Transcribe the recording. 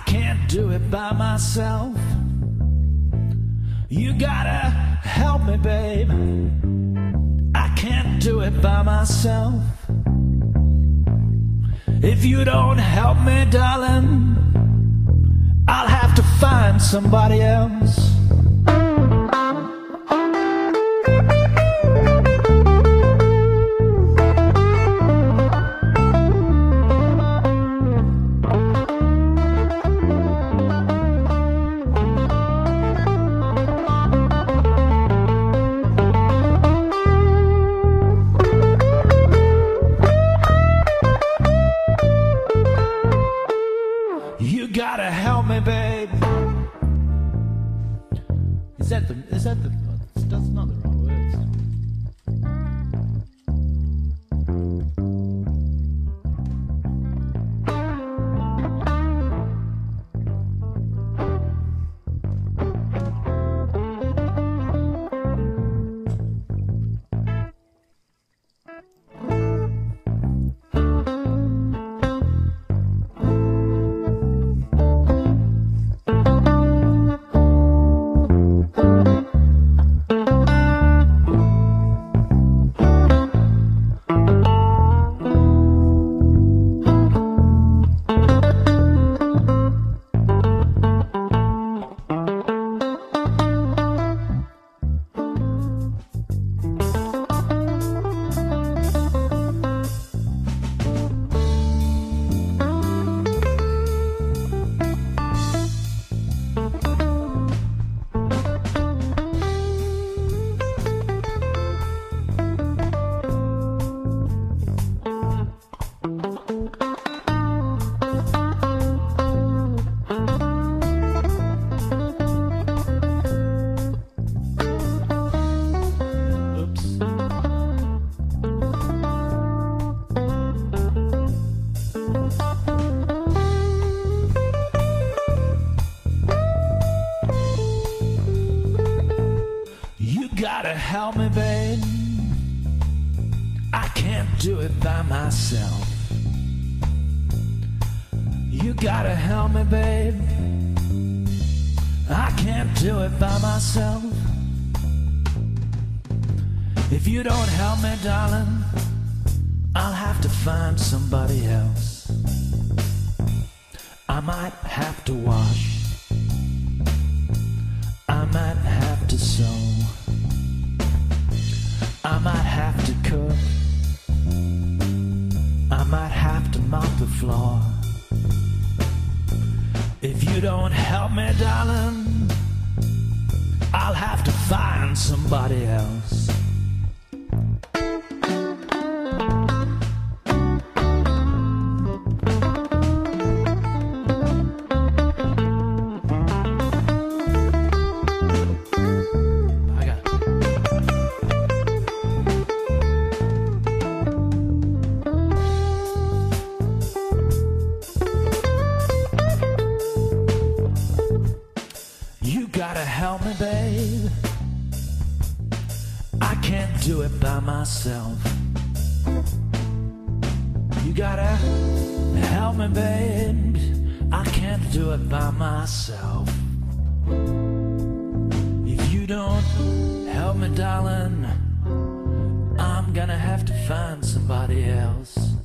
can't do it by myself. You gotta help me, babe. I can't do it by myself. If you don't help me, darling, I'll have to find somebody else. You gotta help me, babe. That's not the wrong words. You gotta help me, babe. I can't do it by myself. You gotta help me, babe. I can't do it by myself. If you don't help me, darling, I'll have to find somebody else. I might have to wash, I might have to sew, I might have to cook, I might have to mop the floor. If you don't help me, darling, I'll have to find somebody else. You gotta help me, babe. I can't do it by myself. You gotta help me, babe. I can't do it by myself. If you don't help me, darling, I'm gonna have to find somebody else.